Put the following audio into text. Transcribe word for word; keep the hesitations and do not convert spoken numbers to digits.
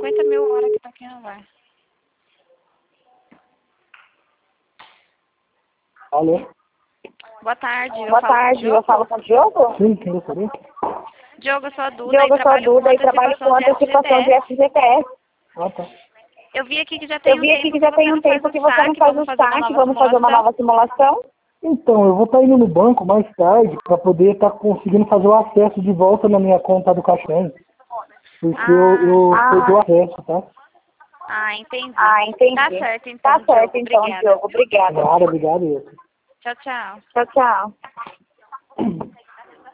cinquenta mil horas que tá aqui no ar. Alô? Boa tarde. Eu Boa falo tarde, com o eu Diogo. falo com o Diogo. Sim, quem gostaria? Diogo, eu sou a Duda Diogo, e eu sou a trabalho Duda com e trabalho com antecipação de F G T S. F G T S. Ah, tá. Eu vi aqui que já tem Eu um vi tempo aqui que que já você tem não um faz tempo o que você não saque. faz Vamos o fazer uma saque, nova vamos fazer uma simulação. nova simulação. Então, eu vou estar indo no banco mais tarde para poder estar conseguindo fazer o acesso de volta na minha conta do Caixão. Porque eu, eu Ah. perdi o acesso, tá? Ah, entendi. Ah, entendi. Tá certo, então, Tá certo, Diogo. então, Obrigada. Diogo. Obrigada. Obrigado, obrigado. Tchau, tchau. Tchau, tchau.